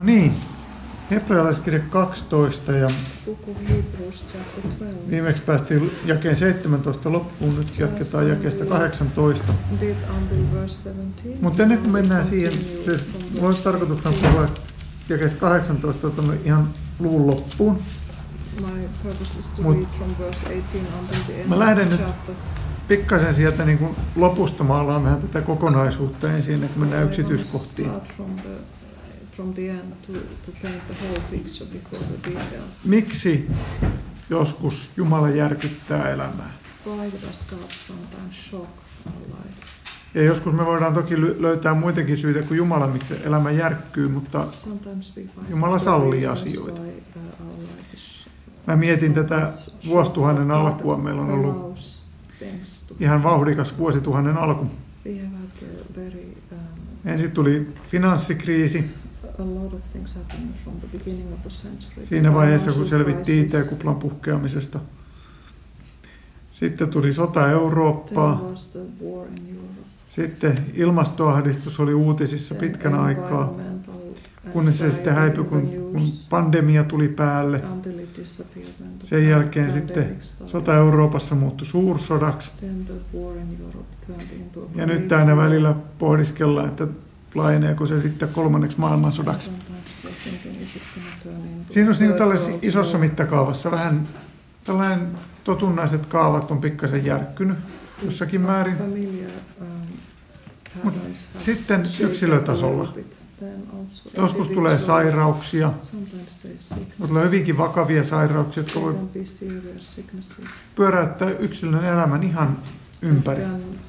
Niin, hebrealaiskirja 12 ja viimeksi päästiin jakeen 17 loppuun, nyt jatketaan jakeesta 18. Mutta ennen kuin mennään siihen, siis olisi tarkoituksena puhua jakeesta 18 ihan luvun loppuun. Mä lähden nyt pikkasen sieltä niin kuin lopusta maalaan vähän tätä kokonaisuutta ensin, ennen kuin mennään yksityiskohtiin. Miksi joskus Jumala järkyttää elämää? Ja joskus me voidaan toki löytää muitakin syitä kuin Jumala, miksi elämä järkkyy, mutta Jumala sallii asioita. Mä mietin tätä vuosituhannen alkua. Meillä on ollut ihan vauhdikas vuosituhannen alku. Ensin tuli finanssikriisi. Siinä vaiheessa, kun selvittiin IT-kuplan puhkeamisesta. Sitten tuli sota Eurooppaa. Sitten ilmastoahdistus oli uutisissa pitkän aikaa, kunnes se sitten häipyi, kun pandemia tuli päälle. Sen jälkeen sitten sota Euroopassa muuttui suursodaksi. Ja nyt aina välillä pohdiskellaan, että laajeneeko se sitten kolmanneksi maailmansodaksi. Siinä olisi niin tällaisessa isossa mittakaavassa vähän tällainen totunnaiset kaavat on pikkasen järkkynyt jossakin määrin. Mut sitten yksilötasolla. Joskus tulee sairauksia, mutta tulee hyvinkin vakavia sairauksia, jotka voi pyöräyttää yksilön elämän ihan ympäri.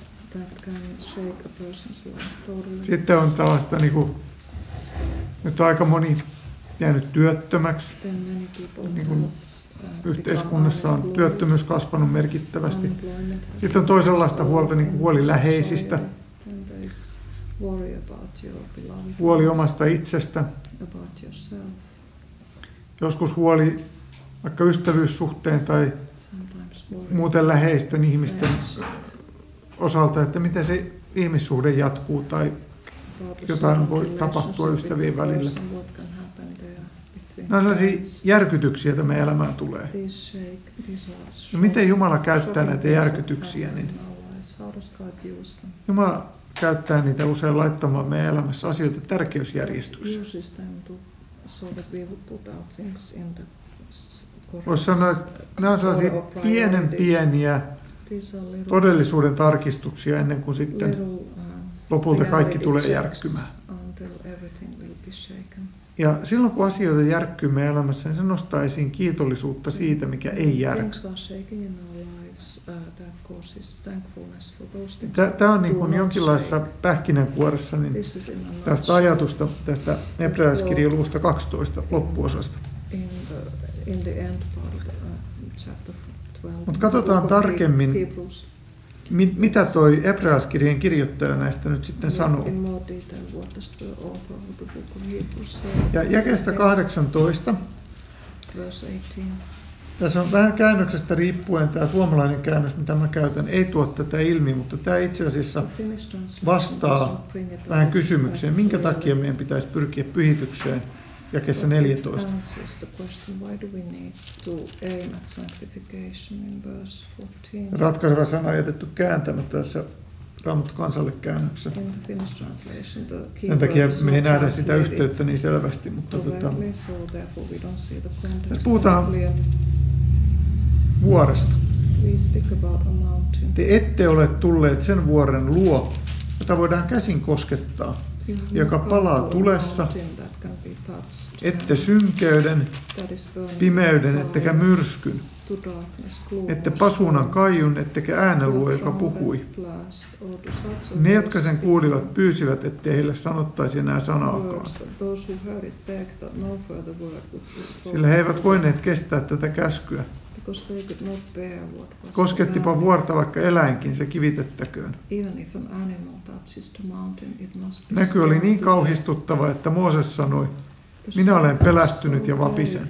Sitten on tällaista, nyt on aika moni jäänyt työttömäksi. Yhteiskunnassa on työttömyys kasvanut merkittävästi. Sitten on toisenlaista huolta, huoli läheisistä, huoli omasta itsestä, joskus huoli vaikka ystävyyssuhteen tai muuten läheisten ihmisten osalta, että miten se ihmissuhde jatkuu tai jotain voi tapahtua ystävien välillä. Nämä on sellaisia järkytyksiä, joita meidän elämään tulee. No, miten Jumala käyttää näitä järkytyksiä? Niin Jumala käyttää niitä usein laittamaan meidän elämässä asioita tärkeysjärjestykseen. Voisi sanoa, että nämä on sellaisia pieniä todellisuuden tarkistuksia ennen kuin sitten lopulta kaikki tulee järkkymään. Ja silloin kun asioita järkkyy meidän elämässä, niin se nostaa esiin kiitollisuutta siitä, mikä ei järky. Tämä on niin kuin jonkinlaisessa pähkinänkuoressa niin tästä ajatusta tästä hebrealaiskirjan luvusta 12 loppuosasta. Mutta katsotaan tarkemmin, mitä toi hebrealaiskirjan kirjoittaja näistä nyt sitten sanoo. Ja jakeesta 18. Tässä on vähän käännöksestä riippuen tämä suomalainen käännös, mitä mä käytän, ei tuo tätä ilmi, mutta tämä itse asiassa vastaa vähän kysymykseen, minkä takia meidän pitäisi pyrkiä pyhitykseen jakeessa 14. Ratkaiseva sana on jätetty kääntämättä tässä Raamattu kansalle käännöksessä. Sen takia me ei nähdä sitä yhteyttä niin selvästi, mutta tässä puhutaan vuoresta. Te ette ole tulleet sen vuoren luo, jota voidaan käsin koskettaa, joka palaa tulessa, ette synkeyden, pimeyden, ettekä myrskyn, ette pasuunan kaiun, ettekä äänenluo, joka puhui. Ne, jotka sen kuulivat, pyysivät, ettei heille sanottaisi enää sanaakaan. Sillä he eivät voineet kestää tätä käskyä. Koskettipa vuorta vaikka eläinkin, se kivitettäköön. Näky oli niin kauhistuttava, että Mooses sanoi, minä olen pelästynyt ja vapisen.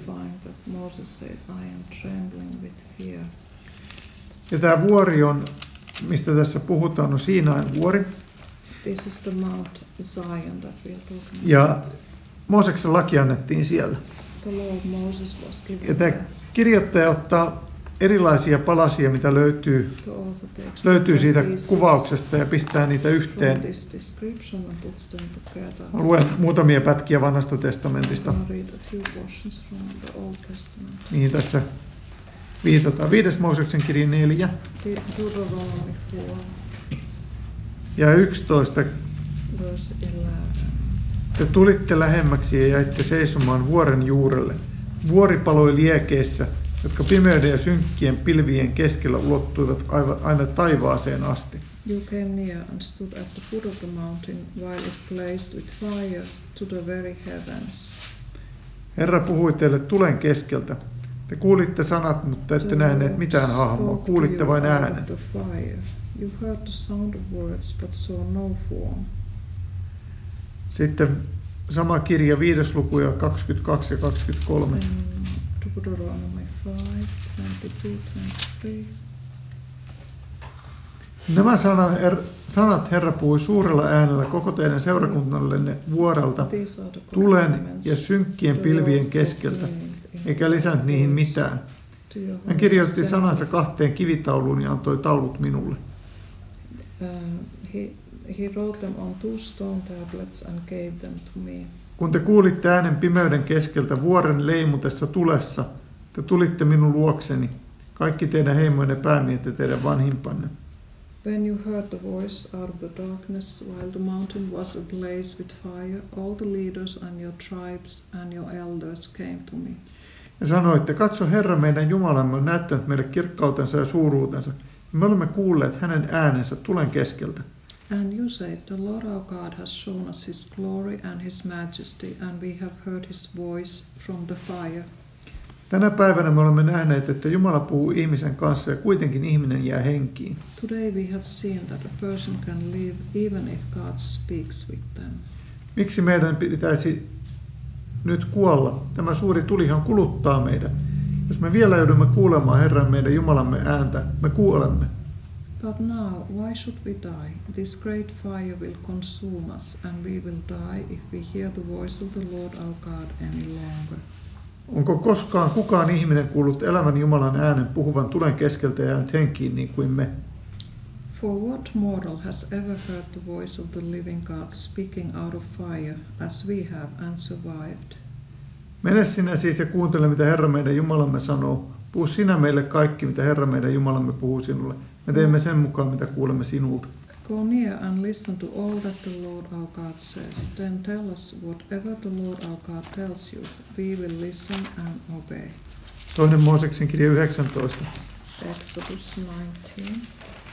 Ja tämä vuori on, mistä tässä puhutaan, on Siinain vuori. Ja Mooseksen laki annettiin siellä. Ja tämä kirjoittaja ottaa erilaisia palasia, mitä löytyy siitä kuvauksesta ja pistää niitä yhteen. Luen muutamia pätkiä Vanhasta testamentista. Mihin tässä viitataan. 5. Mooseksen kirja 4. Ja 11. Te tulitte lähemmäksi ja jäitte seisomaan vuoren juurelle. Vuori paloi liekeissä, jotka pimeyden ja synkkien pilvien keskellä ulottuivat aina taivaaseen asti. You came near and stood at the foot of the mountain, while it blazed with fire to the very heavens. Herra puhui teille tulen keskeltä. Te kuulitte sanat, mutta ette nähneet mitään hahmoa. Kuulitte vain äänen. You heard the sound of words, but saw no form. Sitten sama kirja 5. luku ja 22 ja 23. Deuteronomy 5, 22, 23. Nämä sanat Herra puhui suurella äänellä koko teidän seurakunnallenne vuorelta, tulen ja synkkien pilvien keskeltä, eikä lisännyt niihin mitään. Hän kirjoitti sanansa 2 kivitauluun ja antoi taulut minulle. He wrote them on 2 stone tablets and gave them to me. Kun te kuulitte äänen pimeyden keskeltä vuoren leimutessa tulessa, te tulitte minun luokseni, kaikki teidän heimoinen päämiehet ja teidän vanhimpanne. When you heard the voice out of the darkness, while the mountain was ablaze with fire, all the leaders and your tribes and your elders came to me. Ja sanoitte, katso Herra meidän Jumalamme on näyttänyt meille kirkkautensa ja suuruutensa, ja me olemme kuulleet hänen äänensä tulen keskeltä. And you said, the Lord our God has shown us his glory and his majesty, and we have heard his voice from the fire. Tänä päivänä me olemme nähneet, että Jumala puhuu ihmisen kanssa ja kuitenkin ihminen jää henkiin. Today we have seen that a person can live even if God speaks with them. Miksi meidän pitäisi nyt kuolla? Tämä suuri tulihan kuluttaa meidät. Jos me vielä joudumme kuulemaan Herran meidän Jumalamme ääntä, me kuolemme. But now, why should we die? This great fire will consume us, and we will die if we hear the voice of the Lord our God any longer. Onko koskaan kukaan ihminen kuullut elävän Jumalan äänen puhuvan tulen keskeltä ja jäänyt henkiin niin kuin me? For what mortal has ever heard the voice of the living God speaking out of fire, as we have, and survived? Mene sinä siis ja kuuntele, mitä Herra meidän Jumalamme sanoo. Puhu sinä meille kaikki, mitä Herra meidän Jumalamme puhuu sinulle. Me teemme sen mukaan, mitä kuulemme sinulta. Go near and listen to all that the Lord our God says. Then tell us whatever the Lord our God tells you. We will listen and obey. 2. Mooseksen kirja 19. Exodus 19.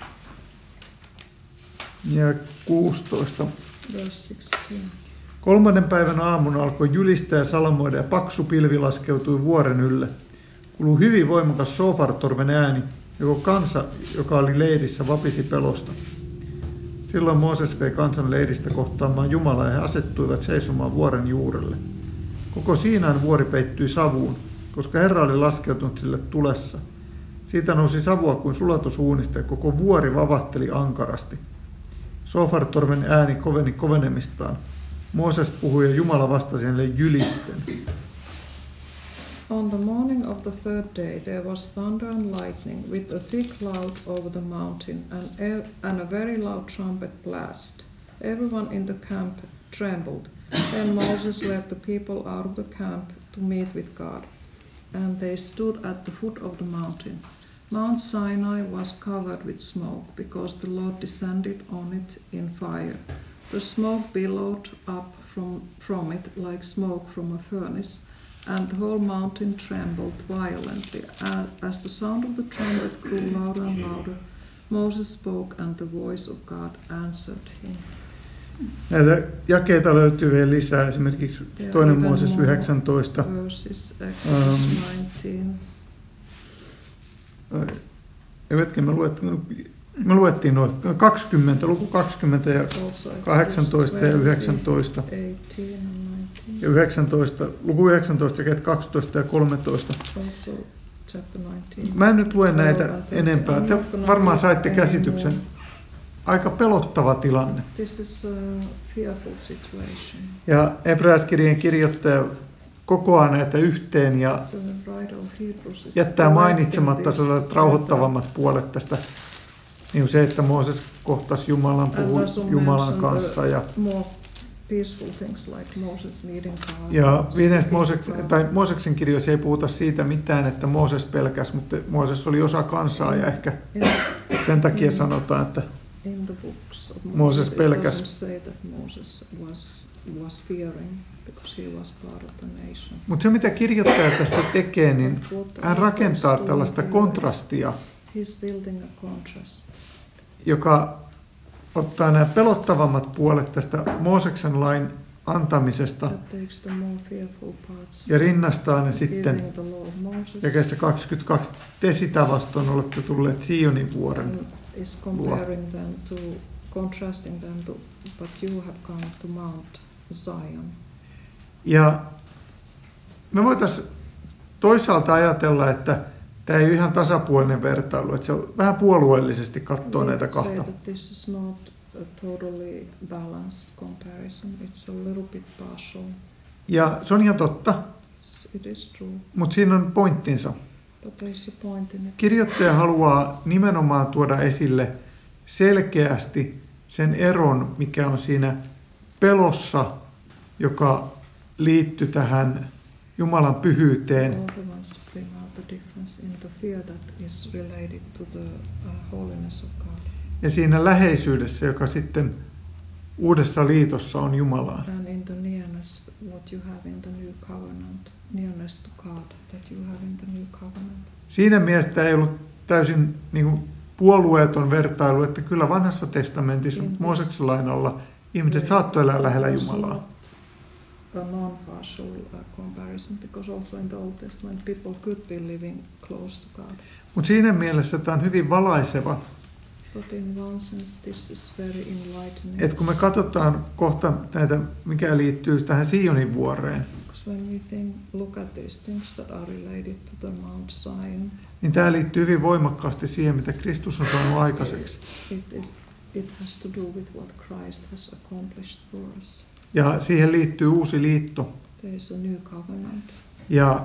Ja 16. Verse 16. 3. päivän aamuna alkoi jylistää ja salamoida ja paksu pilvi laskeutui vuoren ylle. Kuului hyvin voimakas sofartorven ääni, joko kansa, joka oli leirissä, vapisi pelosta. Silloin Mooses vei kansan leiristä kohtaamaan Jumalaa ja he asettuivat seisomaan vuoren juurelle. Koko Siinain vuori peittyi savuun, koska Herra oli laskeutunut sille tulessa. Siitä nousi savua kuin sulatusuunista ja koko vuori vavahteli ankarasti. Sofartorven ääni koveni kovenemistaan. Mooses puhui ja Jumala vastasi hänelle jylisten. On the morning of the 3rd day there was thunder and lightning with a thick cloud over the mountain and a very loud trumpet blast. Everyone in the camp trembled. Then Moses led the people out of the camp to meet with God, and they stood at the foot of the mountain. Mount Sinai was covered with smoke because the Lord descended on it in fire. The smoke billowed up from it like smoke from a furnace, and the whole mountain trembled violently. As the sound of the trumpet grew louder and louder, Moses spoke, and the voice of God answered him. Näitä jakeita löytyy vielä lisää, esimerkiksi 2. Mooses 19. Verses, Exodus 19. Me luettiin noin 20, luku 20 ja 18 ja 19. Ja 19, luku 19 ja 12 ja 13. Mä en nyt lue näitä enempää. Te varmaan saitte käsityksen. aika pelottava tilanne. This is a fearful situation. Ja hebrealaiskirjeen kirjoittaja kokoaa näitä yhteen ja jättää mainitsematta sellaiset rauhoittavammat puolet tästä. Niin se, että Mooses kohtasi Jumalan, puhui Jumalan kanssa. Ja Mooseksen kirjoissa ei puhuta siitä mitään, että Mooses pelkäsi, mutta Mooses oli osa kansaa ja ehkä sen takia sanotaan, että Mooses pelkäsi. Mutta se mitä kirjoittaja tässä tekee, niin hän rakentaa tällaista kontrastia, joka ottaa nämä pelottavammat puolet tästä Mooseksen lain antamisesta ja rinnastaa ne sitten jakeessa 22. Te sitä vastoin olette tulleet Sionin vuoren luo. Ja me voitaisiin toisaalta ajatella, että tämä ei ole ihan tasapuolinen vertailu, että se on vähän puolueellisesti katsoo näitä kahta. Ja se on ihan totta, mutta siinä on pointtinsa. Kirjoittaja haluaa nimenomaan tuoda esille selkeästi sen eron, mikä on siinä pelossa, joka liittyy tähän Jumalan pyhyyteen. Ja siinä läheisyydessä, joka sitten uudessa liitossa on Jumalaan. Siinä mielessä ei ollut täysin puolueeton vertailu, että kyllä vanhassa testamentissa Mooseksen lainalla ihmiset saattoi elää lähellä Jumalaa. A non-partial comparison, because also in the Old Testament people could be living close to God. Mutta siinä mielessä tämä on hyvin valaiseva. But in one sense this is very enlightening. Et kun me katsotaan kohta näitä, mikä liittyy tähän Sionin vuoreen, when we look at these things that are related to the Mount Zion, niin tämä liittyy hyvin voimakkaasti siihen, mitä Kristus on saanut aikaiseksi. It has to do with what Christ has accomplished for us. Ja siihen liittyy uusi liitto. There is a new covenant. Ja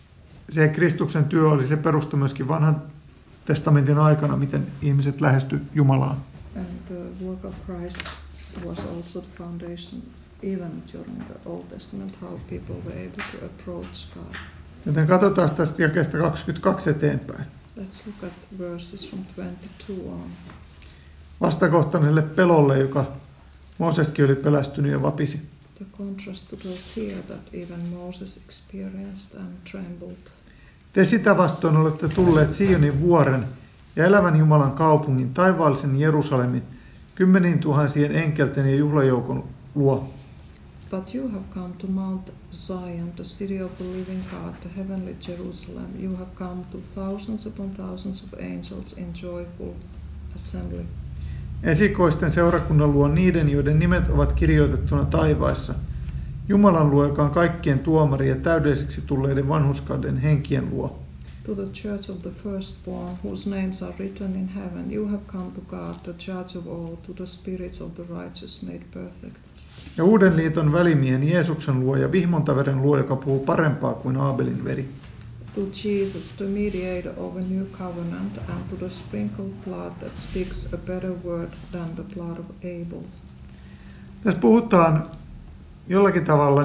se Kristuksen työ oli se perusta myöskin vanhan testamentin aikana, miten ihmiset lähestyivät Jumalaa. And the work of Christ was also the foundation, even during the Old Testament, how people were able to approach God. Joten katsotaan tästä jakeesta 22 eteenpäin. Let's look at verses from 22 on. Vastakohtaiselle pelolle, joka Mooseskin oli pelästynyt ja vapisi. The contrast to the fear that even Moses experienced and trembled. Te sitä vastoin olette tulleet Sionin vuoren ja elävän Jumalan kaupungin, taivaallisen Jerusalemin, 10 000 enkelten ja juhlajoukon luo. But you have come to Mount Zion, the city of the living God, the heavenly Jerusalem. You have come to thousands upon thousands of angels in joyful assembly. Esikoisten seurakunnan luo niiden, joiden nimet ovat kirjoitettuna taivaissa. Jumalan luo, joka on kaikkien tuomari ja täydelliseksi tulleiden vanhurskaiden henkien luo. To the church of the firstborn, whose names are written in heaven, you have come to God, the judge of all, to the spirits of the righteous made perfect. Ja uuden liiton välimiehen Jeesuksen luo ja vihmontaveren luo, joka puhuu parempaa kuin Aabelin veri. To Jesus, the mediator of a new covenant, and to the sprinkled blood that speaks a better word than the blood of Abel. Tässä puhutaan jollakin tavalla,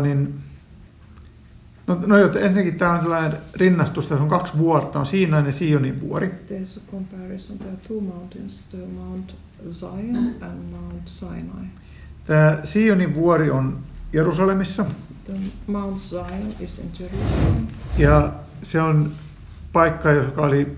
ensinnäkin tämä on tällainen rinnastus, tässä on 2 vuorta, on Siinain ja Sionin vuori. There's a comparison, there are 2 mountains, the Mount Zion and Mount Sinai. Tämä Sionin vuori on Jerusalemissa. The Mount Zion is in Jerusalem. Ja se on paikka, joka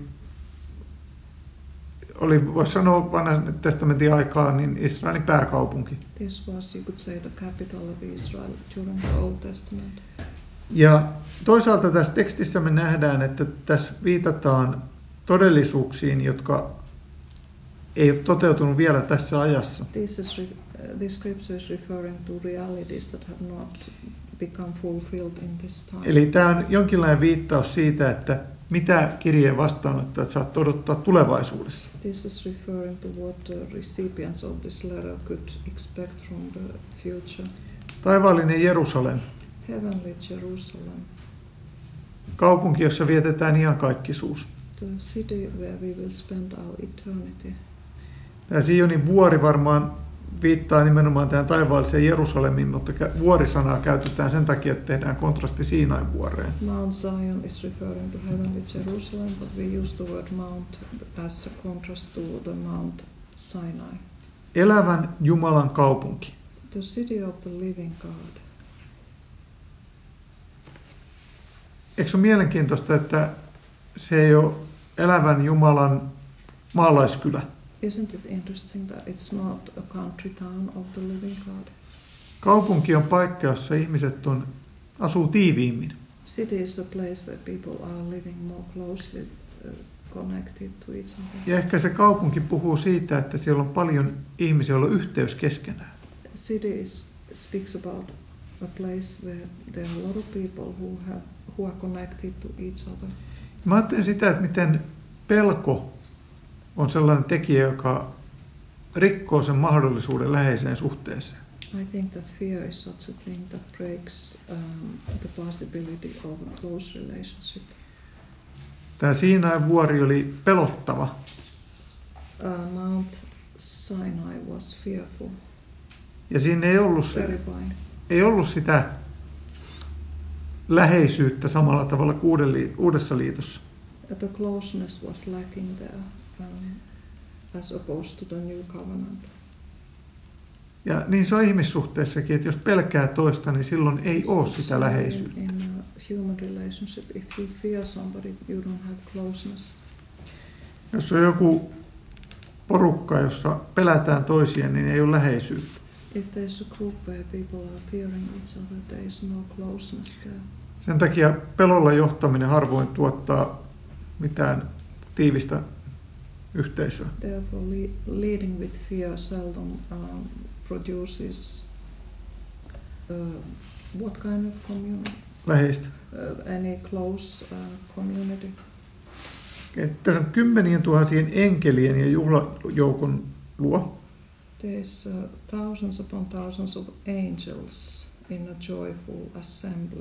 oli voisi sanoa vanhan testamentin aikaan, niin Israelin pääkaupunki. This was, you could say, the capital of Israel during the Old Testament. Ja toisaalta tässä tekstissä me nähdään, että tässä viitataan todellisuuksiin, jotka ei ole toteutunut vielä tässä ajassa. This scripture is referring to realities that have not become fulfilled in this time. Eli tämä on jonkinlainen viittaus siitä, että mitä kirjeen vastaanottajat saat odottaa tulevaisuudessa. This is referring to what the recipients of this letter could expect from the future. Taivaallinen Jerusalem. Heavenly Jerusalem. Kaupunki, jossa vietetään iankaikkisuus. The city where we will spend our eternity. Tämä Sionin vuori varmaan viittaa nimenomaan tähän taivaalliseen Jerusalemiin, mutta vuorisanaa käytetään sen takia, että tehdään kontrasti Siinain vuoreen. Mount Zion is referring to heavenly Jerusalem, but we use the word mount as a contrast to the Mount Sinai. Elävän Jumalan kaupunki. The city of the living God. Eikö se ole mielenkiintoista, että se ei ole elävän Jumalan maalaiskylä? Isn't it interesting that it's not a country town of the living God? Kaupunki on paikka, jossa ihmiset asuu tiiviimmin. City is a place where people are living more closely connected to each other. Ja ehkä se kaupunki puhuu siitä, että siellä on paljon ihmisiä, joilla on yhteys keskenään. City speaks about a place where there are a lot of people who are connected to each other. Mä ajattelen sitä, että miten pelko on sellainen tekijä, joka rikkoo sen mahdollisuuden läheiseen suhteeseen. I think that fear is such a thing that breaks the possibility of a close relationship. Tämä Siinain vuori oli pelottava. Mount Sinai was fearful. Ja siinä ei ollut sitä läheisyyttä samalla tavalla kuin Uudessa liitossa. The closeness was lacking there, as opposed to the new covenant. Ja niin se on ihmissuhteessakin, että jos pelkää toista, niin silloin ei ole sitä läheisyyttä. In a human relationship, if you fear somebody, you don't have closeness. Jos on joku porukka, jossa pelätään toisia, niin ei ole läheisyyttä. If there's a group where people are fearing each other, there is no closeness there. Sen takia pelolla johtaminen harvoin tuottaa mitään tiivistä yhteisöä. Therefore, leading with fear seldom produces what kind of community? Läheistä. Any close community. Tässä on 10 000 enkelien ja juhlajoukon luo. There's thousands upon thousands of angels in a joyful assembly.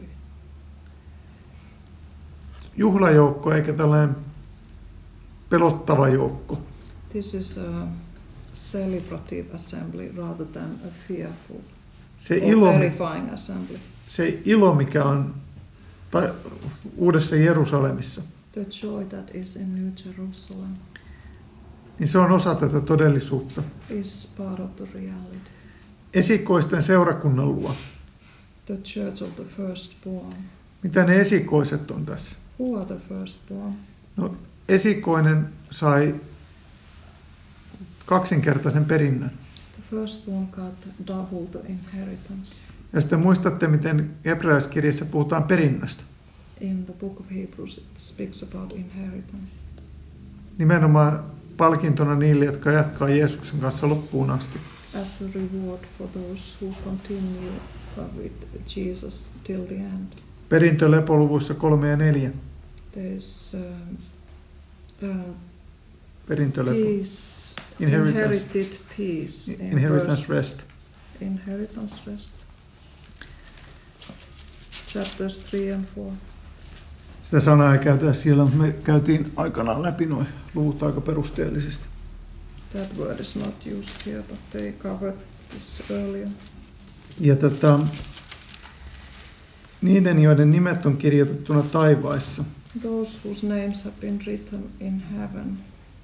Juhlajoukko eikä tällainen pelottava joukko. This is a celebrative assembly rather than a fearful or terrifying assembly. Se ilo, mikä on Uudessa Jerusalemissa, the joy that is in New Jerusalem, niin se on osa tätä todellisuutta. Is part of the reality. Esikoisten seurakunnan luo. The church of the firstborn. Mitä ne esikoiset on tässä? Who are the firstborn? No, esikoinen sai kaksinkertaisen perinnön. The firstborn got double the inheritance. Ja sitten muistatte, miten hebrealaiskirjassa puhutaan perinnöstä. In the book of Hebrews it speaks about inheritance. Nimenomaan palkintona niille, jotka jatkaa Jeesuksen kanssa loppuun asti. As a reward for those who continue with Jesus till the end. Perintö lepoluvuissa 3 ja 4. There's Perintölepo. peace, inherited peace. Inheritance rest. Inheritance rest. Chapters 3 and 4. Sitä sanaa ei käytä siellä, mutta me käytiin aikanaan läpi nuo luvut aika perusteellisesti. That word is not used here, but they covered this earlier. Ja niiden, joiden nimet on kirjoitettuna taivaissa. Those whose names have been written in heaven.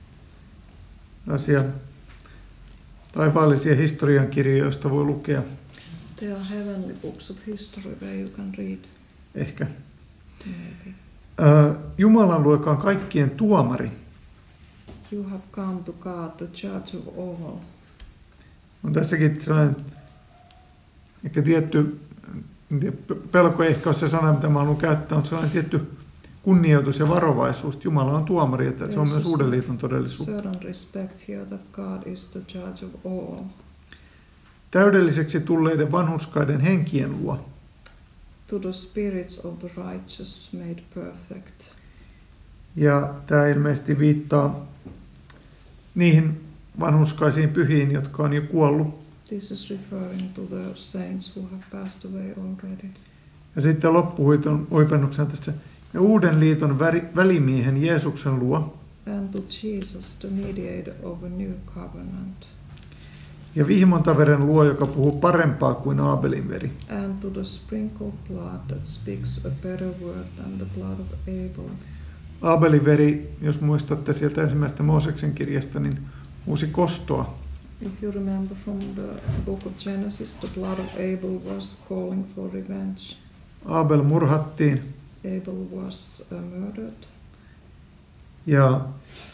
Asia taivaallisia historiankirjoja, joista voi lukea. There are heavenly books of history where you can read. Ehkä. Maybe. Jumalan luo, joka on kaikkien tuomari. You have come to God, the judge of all. On tässäkin sellainen ehkä tietty, pelko ehkä ole se sana, mitä mä haluan käyttää, on sellainen tietty kunnioitus ja varovaisuus. Jumala on tuomari, että se on myös Uuden liiton todellisuutta. Certain respect here that God is the judge of all. Täydelliseksi tulleiden vanhurskaiden henkien luo. to the spirits of the righteous made perfect. Ja tämä ilmeisesti viittaa niihin vanhurskaisiin pyhiin, jotka on jo kuollut. This is referring to the saints who have passed away already. Ja sitten loppuhuipennuksena tässä ja uuden liiton välimiehen Jeesuksen luo. And to Jesus, the mediator of a new covenant. Ja vihmontaveren luo, joka puhuu parempaa kuin Aabelin veri. And to the sprinkled blood that speaks a better word than the blood of Abel. Aabelin veri, jos muistatte sieltä ensimmäisestä Mooseksen kirjasta, niin huusi kostoa. If you remember from the book of Genesis, the blood of Abel was calling for revenge. Aabel murhattiin. Abel was murdered. Ja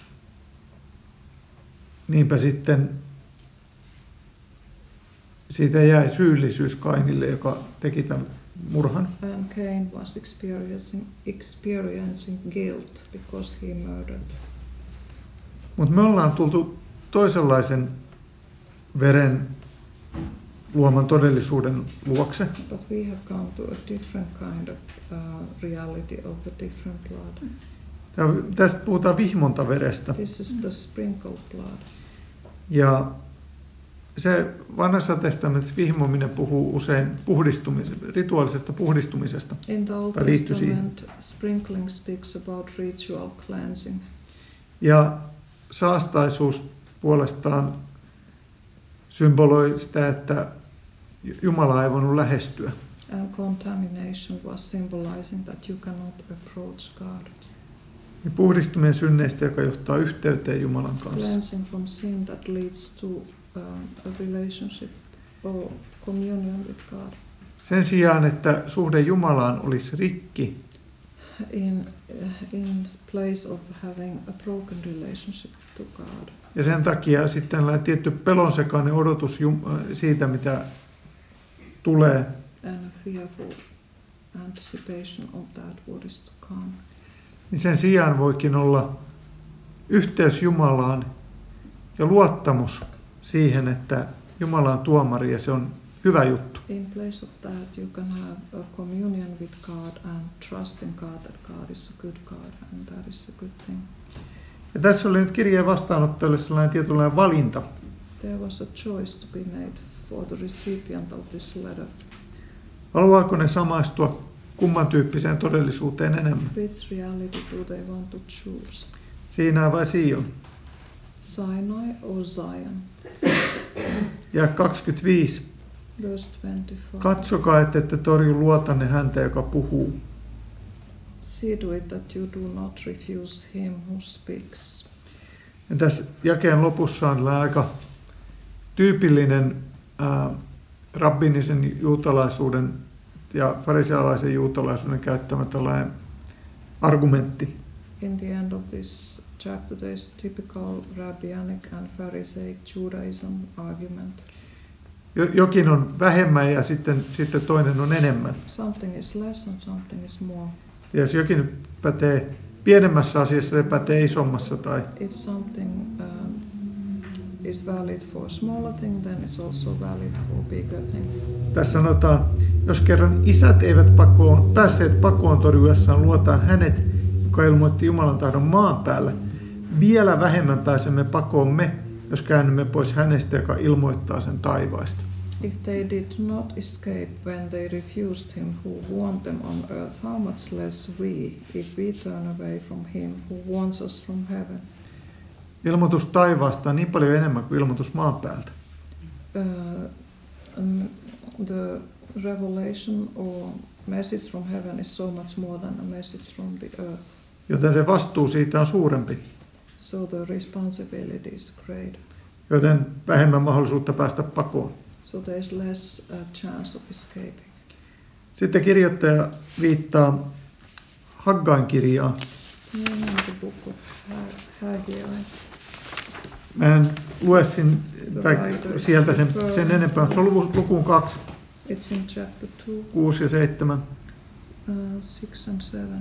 niinpä sitten siitä jäi syyllisyys Kainille, joka teki tämän murhan. And Cain was experiencing guilt because he murdered. Mutta me ollaan tultu toisenlaisen veren luoman todellisuuden luokse. But we have come to a different kind of reality of the different blood. Tästä puhutaan vihmontaverestä. This is the sprinkled blood. Ja se vanhassa testamentissa vihmominen puhuu usein rituaalisesta puhdistumisesta. In the Old Testament, sprinkling speaks about ritual cleansing. Ja saastaisuus puolestaan symboloi sitä, että Jumala ei voinut lähestyä. And contamination was symbolizing that you cannot approach God. Ja puhdistuminen synneistä, joka johtaa yhteyteen Jumalan kanssa. Cleansing from sin that leads to a relationship or communion with God. Sen sijaan, että suhde Jumalaan olisi rikki, in place of having a broken relationship to God. Ja sen takia sitten tietty pelonsekainen odotus siitä, mitä tulee. And a fearful anticipation of that what is to come. Niin sen sijaan voikin olla yhteys Jumalaan ja luottamus siihen, että Jumala on tuomari ja se on hyvä juttu. In place of that you can have a communion with God and trust in God that God is a good God and that is a good thing. Ja tässä oli nyt kirjeen vastaanottajalle sellainen tietynlainen valinta. There was a choice to be made for the recipient of this letter. Haluaako ne samaistua kumman tyyppiseen todellisuuteen enemmän? Which reality do they want to choose? Sinai vai Sion? Sinai or Zion? Ja 25. Verse 25. Katsokaa, että ette torju luotanne häntä, joka puhuu. See to it that you do not refuse him who speaks. Ja tässä jakeen lopussa on aika tyypillinen rabbinisen juutalaisuuden ja farisealaisen juutalaisuuden käyttämä tällainen argumentti. In the end of this chapter there is a typical rabbinic and Pharisaic Judaism argument. Jokin on vähemmän ja sitten toinen on enemmän. Something is less and something is more. Ja jos jokin pätee pienemmässä asiassa, se pätee isommassa. Tai if something is valid for a smaller thing, then it's also valid for a bigger thing. Tässä sanotaan, jos kerran isät eivät päässeet pakoon torjuessaan, luotaan hänet, joka ilmoitti Jumalan tahdon maan päällä. Vielä vähemmän pääsemme pakoon me, jos käännymme pois hänestä, joka ilmoittaa sen taivaista. If they did not escape when they refused him who warned them on earth, how much less we, if we turn away from him who warns us from heaven? Ilmoitus taivaasta on niin paljon enemmän kuin ilmoitus maan päältä. The revelation or message from heaven is so much more than a message from the earth. Joten se vastuu siitä on suurempi. So the responsibility is great. Joten vähemmän mahdollisuutta päästä pakoon. So there is less chance of escaping. Sitten kirjoittaja viittaa Haggain kirjaan. The book of Haggai. Mä en lue sieltä sen enempää. Se on lukuun 2. It's in chapter 2. 6 ja 7. 6 and 7.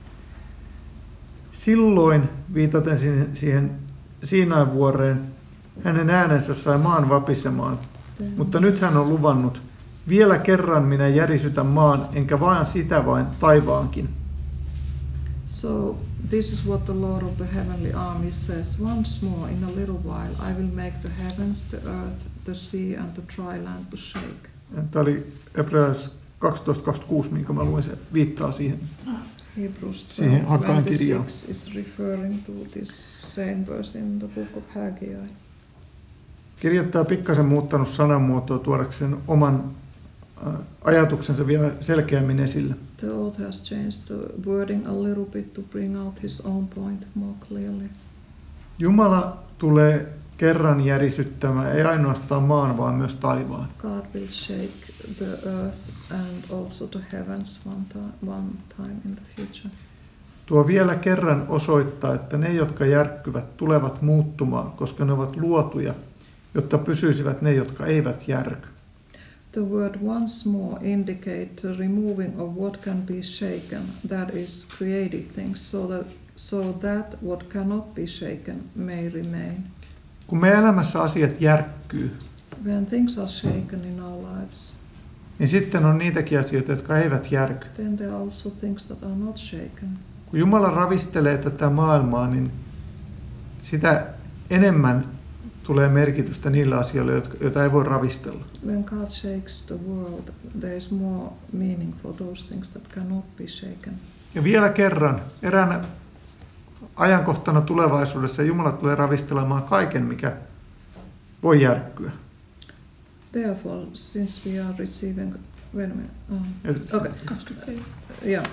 Silloin, viitaten siihen Siinain vuoreen, hänen äänensä sai maan vapisemaan, mutta nyt hän on luvannut, Vielä kerran minä järisytän maan, enkä vain sitä vain taivaankin. So this is what the Lord of the heavenly armies says. Once more, in a little while, I will make the heavens, the earth, the sea and the dry land to shake. Tämä oli Hebreas 12:26, minkä mä luin, se viittaa siihen. Hebrews Siihen Hagaan kirjaan. 12:26 is referring to this same verse in the book of Haggai. Kirjoittaja on pikkasen muuttanut sanamuotoa tuodakseen oman ajatuksensa vielä selkeämmin esille. The author has changed the wording a little bit to bring out his own point more clearly. Jumala tulee kerran järisyttämään, ei ainoastaan maan, vaan myös taivaan. God will shake the earth and also the heavens one time in the future. Tuo vielä kerran osoittaa, että ne, jotka järkkyvät, tulevat muuttumaan, koska ne ovat luotuja, jotta pysyisivät ne, jotka eivät järky. The word once more indicate the removing of what can be shaken, that is created things, so that what cannot be shaken may remain. Kun me elämässä asiat järkkyy, When things are shaken in our lives, niin sitten on niitäkin asioita, jotka eivät järky. then there are also things that are not shaken. Kun Jumala ravistelee tätä maailmaa, niin sitä enemmän tulee merkitystä niillä asioilla, joita ei voi ravistella. When God shakes the world, there is more meaning for those things that cannot be shaken. Ja vielä kerran, eräänä ajankohtana tulevaisuudessa Jumala tulee ravistelemaan kaiken, mikä voi järkkyä. Therefore, since we are receiving... Wait a minute. Okay. Yeah.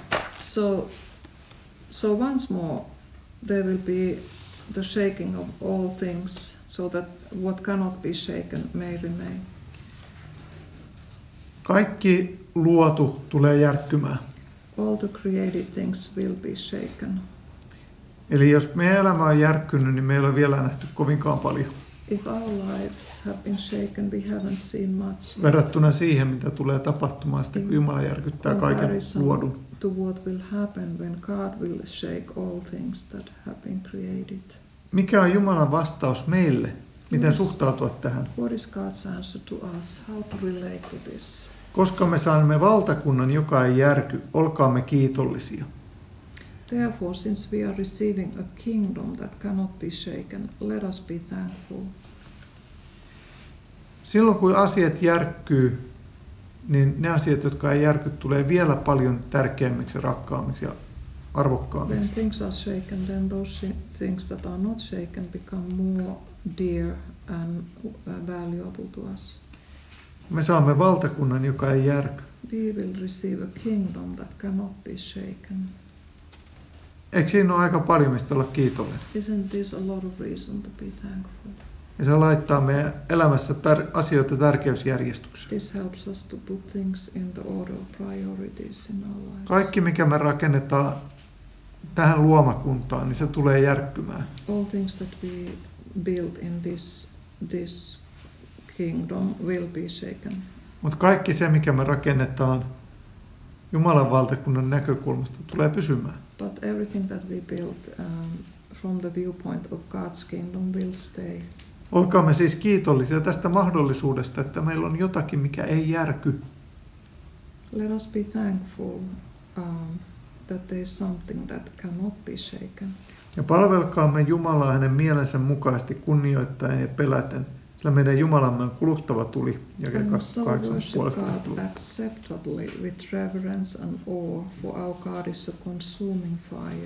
So once more, there will be the shaking of all things, so that what cannot be shaken may remain. Kaikki luotu tulee järkkymään. All the created things will be shaken. Eli jos meidän elämä on järkkynyt, niin meillä on vielä nähty kovinkaan paljon. If our lives have been shaken, we haven't seen much. Verrattuna siihen, mitä tulee tapahtumaan sitten, kun Jumala järkyttää kaiken luodun. To what will happen when God will shake all things that have been created. Mikä on Jumalan vastaus meille? Miten suhtautua tähän? What is God's answer to us? How to relate to this? Koska me saamme valtakunnan, joka ei järky, olkaamme kiitollisia. Therefore, since we are receiving a kingdom that cannot be shaken, let us be thankful. Silloin kun asiat järkkyy, niin ne asiat, jotka ei järky, tulee vielä paljon tärkeämmiksi, rakkaammiksi ja arvokkaammiksi. When things are shaken, then those things that are not shaken become more dear and valuable to us. Me saamme valtakunnan, joka ei järky. We will receive a kingdom that cannot be shaken. Eikö siinä ole aika paljon, mistä olla kiitollinen? Isn't this a lot of reason to be thankful? Ja se laittaa meidän elämässä asioita tärkeysjärjestykseen. This helps us to put things in the order of priorities in our lives. Kaikki, mikä me rakennetaan tähän luomakuntaan, niin se tulee järkkymään. All things that we build in this kingdom will be shaken. Mutta kaikki se, mikä me rakennetaan Jumalan valtakunnan näkökulmasta, tulee pysymään. But everything that we build from the viewpoint of God's kingdom will stay. Olkaamme siis kiitollisia tästä mahdollisuudesta, että meillä on jotakin, mikä ei järky. Let us be thankful that there is something that cannot be shaken. Ja palvelkaamme Jumalaa hänen mielensä mukaisesti kunnioittaen ja peläten, sillä meidän Jumalamme on kuluttava tuli. And so worship God acceptably with reverence and awe, for our God is a consuming fire.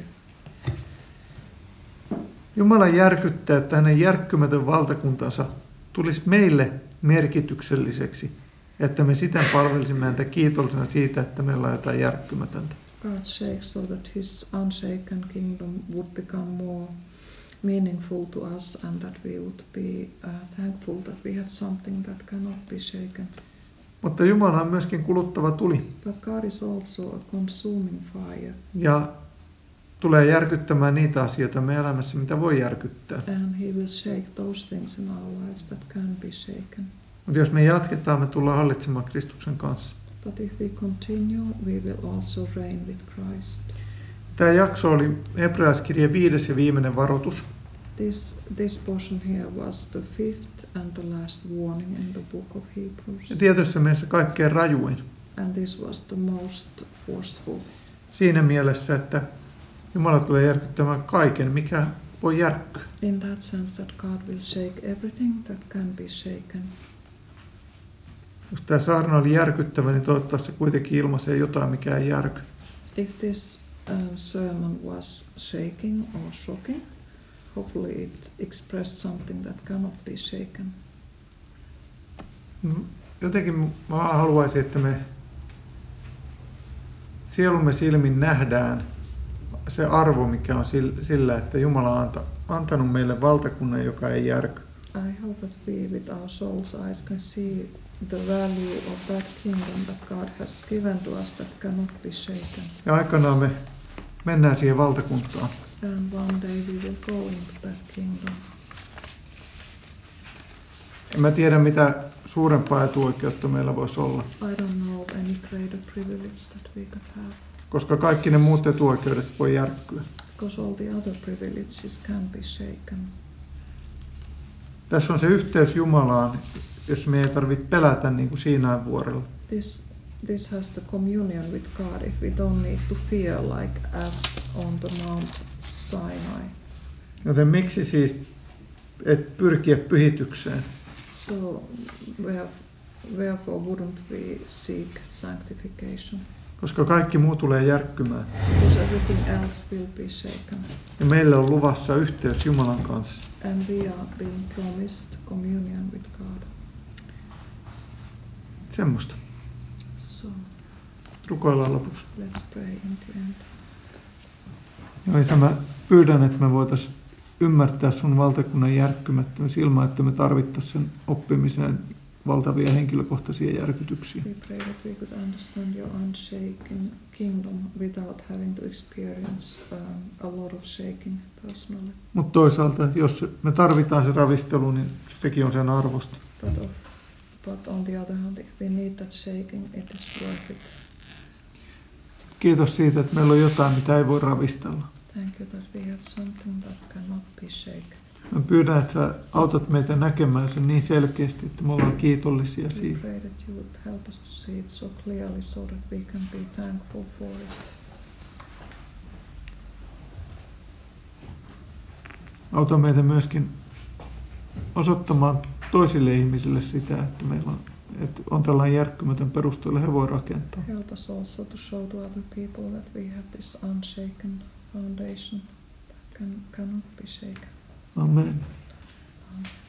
Jumala järkyttää, että hänen järkkymätön valtakuntansa tulisi meille merkitykselliseksi, että me siten palvelisimme häntä kiitollisena siitä, että meillä on jotain järkkymätöntä. God shakes so that his unshaken kingdom would become more meaningful to us and that we would be thankful that we have something that cannot be shaken. Mutta Jumala on myöskin kuluttava tuli. But God is also a consuming fire. Ja tulee järkyttämään niitä asioita meidän elämässä, mitä voi järkyttää. And he will shake those things in our lives that can be shaken. Mutta jos me jatketaan, me tullaan hallitsemaan Kristuksen kanssa. But if we continue, we will also reign with Christ. Tämä jakso oli Hebrealaiskirjeen 5. ja viimeinen varoitus. This portion here was the fifth and the last warning in the book of Hebrews. Ja tietyssä mielessä kaikkein rajuin. And this was the most forceful. Siinä mielessä, että Jumala tulee järkyttämään kaiken, mikä voi järkkyä. In that sense that God will shake everything that can be shaken. Jos tämä saarna oli järkyttävä, niin toivottavasti se kuitenkin ilmaisee jotain, mikä ei järky. If this sermon was shaking or shocking, hopefully it expressed something that cannot be shaken. Jotenkin mä haluaisin, että me sielumme silmin nähdään se arvo, mikä on sillä, että Jumala on antanut meille valtakunnan, joka ei järky. I hope that we with our soul's eyes can see the value of that kingdom that God has given to us that cannot be shaken. Ja aikanaan me mennään siihen valtakuntaan. And one day we will go into that kingdom. En mä tiedä, mitä suurempaa etuoikeutta meillä voisi olla. I don't know of any greater privilege that we could have. Koska kaikki ne muut etuoikeudet voi järkkyä. Because all the other privileges can be shaken. Tässä on se yhteys Jumalaan, jos me ei tarvitse pelätä niin kuin Siinain vuorella. This has the communion with God if we don't need to fear like as on the Mount Sinai. Joten miksi siis et pyrkiä pyhitykseen? So wherefore wouldn't we seek sanctification? Koska kaikki muu tulee järkkymään. Because everything else will be shaken. Ja meillä on luvassa yhteys Jumalan kanssa. And we are being promised communion with God. Semmoista. So Rukoillaan lopuksi. let's pray in the end. Ja Isä, mä pyydän, että me voitaisiin ymmärtää sun valtakunnan järkkymättömyys ilman, että me tarvittaisiin sen oppimiseen valtavia henkilökohtaisia järkytyksiä. We pray that we could understand your unshaken kingdom without having to experience a lot of shaking personally. Mutta toisaalta, jos me tarvitaan se ravistelu, niin sekin on sen arvosta. But on the other hand, if we need that shaking, it is worth it. Kiitos siitä, että meillä on jotain, mitä ei voi ravistella. Thank you that we have something that cannot be shaken. Mä pyydän, että sä autat meitä näkemään sen niin selkeästi, että me ollaan kiitollisia We siitä. pray that you would help us to see it so clearly so that we can be thankful for it. Auta meitä myöskin osoittamaan toisille ihmisille sitä, että meillä on tällainen järkkymätön perusta, jolle he voi rakentaa. Help us also to show to other people that we have this unshaken foundation that cannot be shaken. Amen. Amen.